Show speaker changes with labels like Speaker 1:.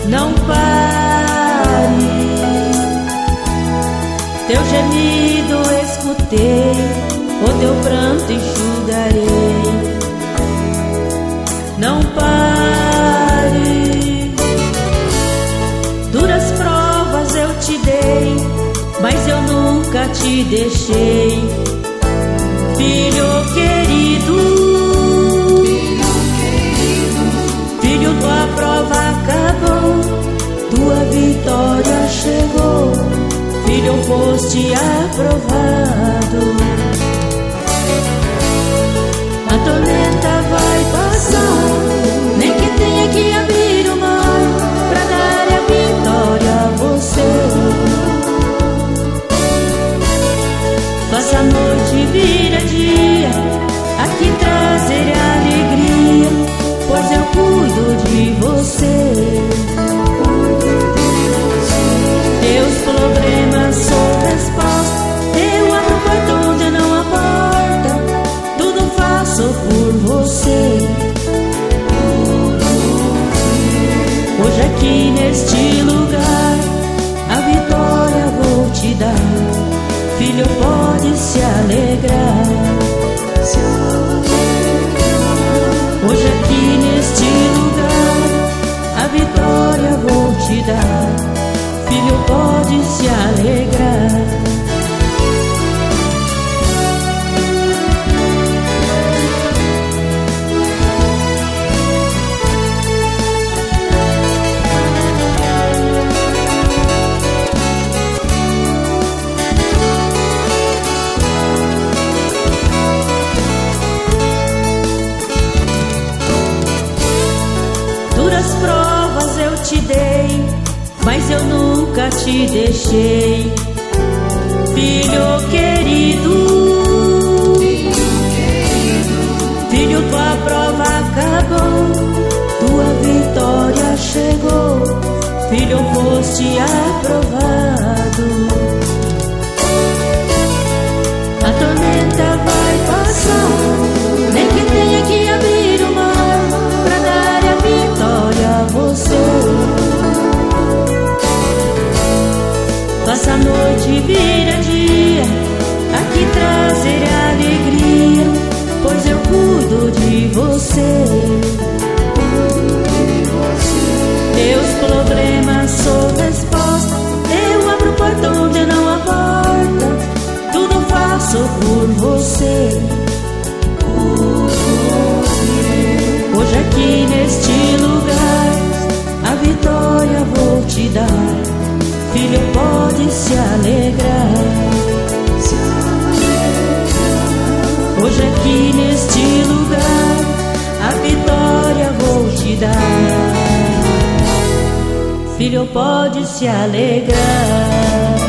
Speaker 1: não pare. Teu gemido escutei, o teu pranto enxugarei. Não pare. Duras provas eu te dei, mas eu nunca te deixei. Filho querido, filho, tua prova acabou, tua vitória chegou. Filho, foste aprovado. A tormenta vai passar, nem que tenha que abrir o mar pra dar a vitória a você. Faça a noite vir a dia, aqui trazer alegria, pois eu cuido de você. Teus problemas sou resposta, eu abro o portão onde não há porta, tudo faço por você. Hoje aqui neste lugar, a vitória vou te dar. Filho, pode se alegrar. Hoje aqui neste lugar, a vitória vou te dar. Filho, pode se alegrar. Duras provas eu te dei, mas eu nunca te deixei. Filho querido, filho, tua prova acabou, tua vitória chegou. Filho, foste aprovado. A tormenta vai passar, nem que tenha que abrir o mar pra dar a vitória a você. Faça a noite vir a dia, aqui trazer alegria, pois eu cuido de você. Teus problemas sou resposta, eu abro o portão onde não há porta, tudo faço por você. Hoje aqui neste lugar, a vitória vou te dar. Filho, pode se alegrar. Hoje aqui neste lugar, a vitória vou te dar. Filho, pode se alegrar.